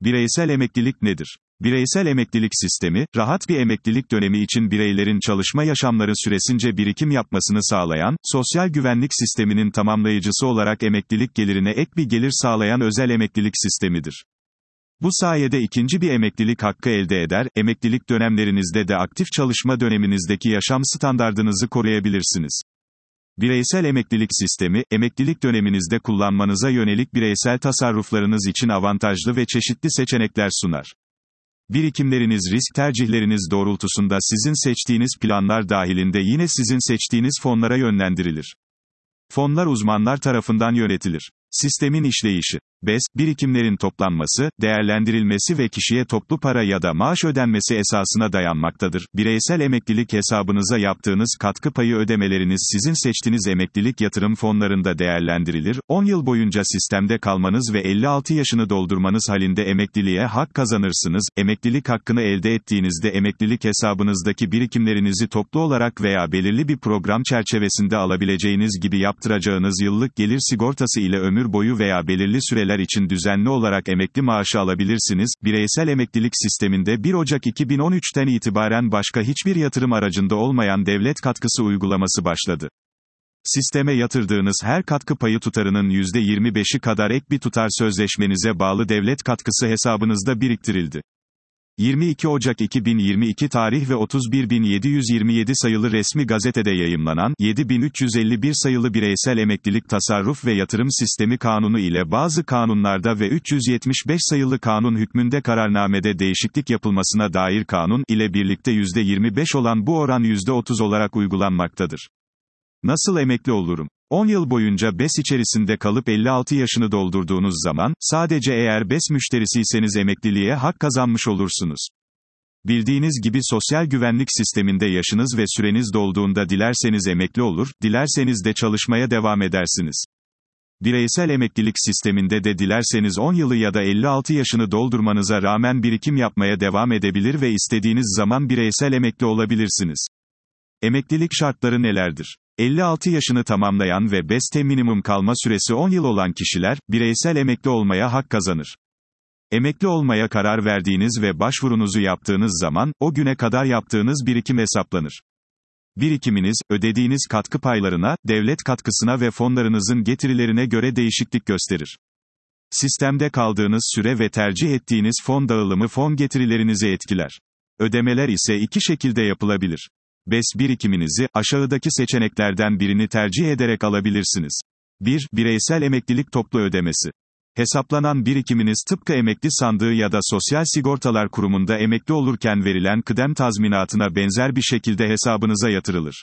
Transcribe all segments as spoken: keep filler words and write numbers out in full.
Bireysel emeklilik nedir? Bireysel emeklilik sistemi, rahat bir emeklilik dönemi için bireylerin çalışma yaşamları süresince birikim yapmasını sağlayan, sosyal güvenlik sisteminin tamamlayıcısı olarak emeklilik gelirine ek bir gelir sağlayan özel emeklilik sistemidir. Bu sayede ikinci bir emeklilik hakkı elde eder, emeklilik dönemlerinizde de aktif çalışma döneminizdeki yaşam standardınızı koruyabilirsiniz. Bireysel emeklilik sistemi, emeklilik döneminizde kullanmanıza yönelik bireysel tasarruflarınız için avantajlı ve çeşitli seçenekler sunar. Birikimleriniz risk tercihleriniz doğrultusunda sizin seçtiğiniz planlar dahilinde yine sizin seçtiğiniz fonlara yönlendirilir. Fonlar uzmanlar tarafından yönetilir. Sistemin işleyişi. B E S, birikimlerin toplanması, değerlendirilmesi ve kişiye toplu para ya da maaş ödenmesi esasına dayanmaktadır. Bireysel emeklilik hesabınıza yaptığınız katkı payı ödemeleriniz sizin seçtiğiniz emeklilik yatırım fonlarında değerlendirilir. on yıl boyunca sistemde kalmanız ve elli altı yaşını doldurmanız halinde emekliliğe hak kazanırsınız. Emeklilik hakkını elde ettiğinizde emeklilik hesabınızdaki birikimlerinizi toplu olarak veya belirli bir program çerçevesinde alabileceğiniz gibi yaptıracağınız yıllık gelir sigortası ile ömür boyu veya belirli süreler için düzenli olarak emekli maaşı alabilirsiniz. Bireysel emeklilik sisteminde bir Ocak iki bin on üçten itibaren başka hiçbir yatırım aracında olmayan devlet katkısı uygulaması başladı. Sisteme yatırdığınız her katkı payı tutarının yüzde yirmi beşi kadar ek bir tutar sözleşmenize bağlı devlet katkısı hesabınızda biriktirildi. yirmi iki Ocak iki bin yirmi iki tarih ve otuz bir bin yedi yüz yirmi yedi sayılı resmi gazetede yayımlanan, yedi bin üç yüz elli bir sayılı Bireysel Emeklilik Tasarruf ve Yatırım Sistemi Kanunu ile bazı kanunlarda ve üç yüz yetmiş beş sayılı kanun hükmünde kararnamede değişiklik yapılmasına dair kanun ile birlikte yüzde yirmi beş olan bu oran yüzde otuz olarak uygulanmaktadır. Nasıl emekli olurum? on yıl boyunca B E S içerisinde kalıp elli altı yaşını doldurduğunuz zaman, sadece eğer B E S müşterisiyseniz emekliliğe hak kazanmış olursunuz. Bildiğiniz gibi sosyal güvenlik sisteminde yaşınız ve süreniz dolduğunda dilerseniz emekli olur, dilerseniz de çalışmaya devam edersiniz. Bireysel emeklilik sisteminde de dilerseniz on yılı ya da elli altı yaşını doldurmanıza rağmen birikim yapmaya devam edebilir ve istediğiniz zaman bireysel emekli olabilirsiniz. Emeklilik şartları nelerdir? elli altı yaşını tamamlayan ve B E S'te minimum kalma süresi on yıl olan kişiler, bireysel emekli olmaya hak kazanır. Emekli olmaya karar verdiğiniz ve başvurunuzu yaptığınız zaman, o güne kadar yaptığınız birikim hesaplanır. Birikiminiz, ödediğiniz katkı paylarına, devlet katkısına ve fonlarınızın getirilerine göre değişiklik gösterir. Sistemde kaldığınız süre ve tercih ettiğiniz fon dağılımı fon getirilerinizi etkiler. Ödemeler ise iki şekilde yapılabilir. B E S birikiminizi, aşağıdaki seçeneklerden birini tercih ederek alabilirsiniz. bir Bireysel emeklilik toplu ödemesi. Hesaplanan birikiminiz tıpkı emekli sandığı ya da Sosyal Sigortalar Kurumu'nda emekli olurken verilen kıdem tazminatına benzer bir şekilde hesabınıza yatırılır.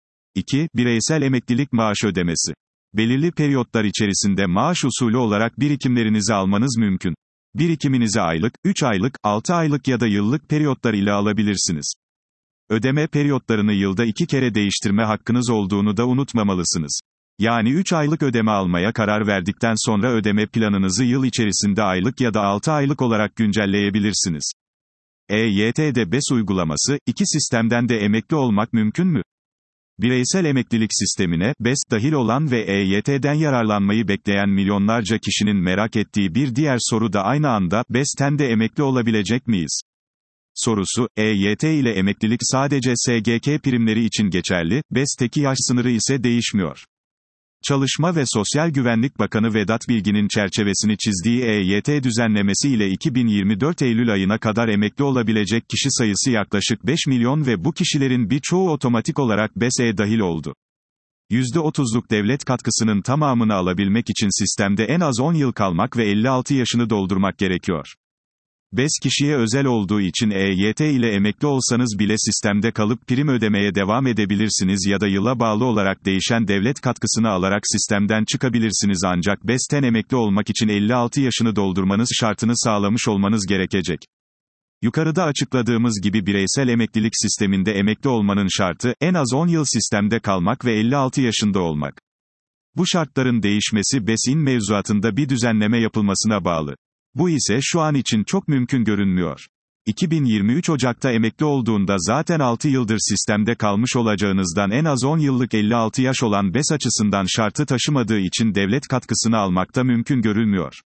iki Bireysel emeklilik maaş ödemesi. Belirli periyotlar içerisinde maaş usulü olarak birikimlerinizi almanız mümkün. Birikiminizi aylık, üç aylık, altı aylık ya da yıllık periyotlar ile alabilirsiniz. Ödeme periyotlarını yılda iki kere değiştirme hakkınız olduğunu da unutmamalısınız. Yani üç aylık ödeme almaya karar verdikten sonra ödeme planınızı yıl içerisinde aylık ya da altı aylık olarak güncelleyebilirsiniz. E Y T'de B E S uygulaması, iki sistemden de emekli olmak mümkün mü? Bireysel emeklilik sistemine, B E S dahil olan ve E Y T'den yararlanmayı bekleyen milyonlarca kişinin merak ettiği bir diğer soru da aynı anda, B E S'ten de emekli olabilecek miyiz? Sorusu, E Y T ile emeklilik sadece S G K primleri için geçerli, B E S'teki yaş sınırı ise değişmiyor. Çalışma ve Sosyal Güvenlik Bakanı Vedat Bilgin'in çerçevesini çizdiği E Y T düzenlemesi ile iki bin yirmi dört Eylül ayına kadar emekli olabilecek kişi sayısı yaklaşık beş milyon ve bu kişilerin birçoğu otomatik olarak B E S'e dahil oldu. yüzde otuzluk devlet katkısının tamamını alabilmek için sistemde en az on yıl kalmak ve elli altı yaşını doldurmak gerekiyor. B E S kişiye özel olduğu için E Y T ile emekli olsanız bile sistemde kalıp prim ödemeye devam edebilirsiniz ya da yıla bağlı olarak değişen devlet katkısını alarak sistemden çıkabilirsiniz ancak B E S'ten emekli olmak için elli altı yaşını doldurmanız şartını sağlamış olmanız gerekecek. Yukarıda açıkladığımız gibi bireysel emeklilik sisteminde emekli olmanın şartı, en az on yıl sistemde kalmak ve elli altı yaşında olmak. Bu şartların değişmesi B E S'in mevzuatında bir düzenleme yapılmasına bağlı. Bu ise şu an için çok mümkün görünmüyor. iki bin yirmi üç Ocak'ta emekli olduğunda zaten altı yıldır sistemde kalmış olacağınızdan en az on yıllık elli altı yaş olan B E S açısından şartı taşımadığı için devlet katkısını almakta mümkün görülmüyor.